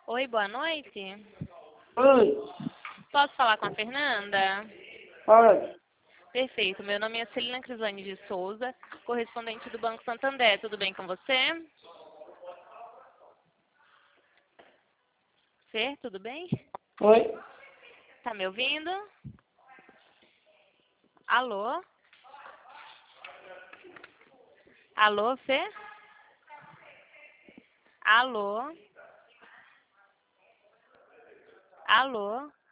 Oi, boa noite. Oi, Posso falar com a Fernanda? pode. Perfeito. Meu nome é Celina Crislane de Souza, correspondente do Banco Santander. Tudo bem com você? Fer, tudo bem? Oi, Tá me ouvindo? Alô? Alô, Fer? Alô? Alô?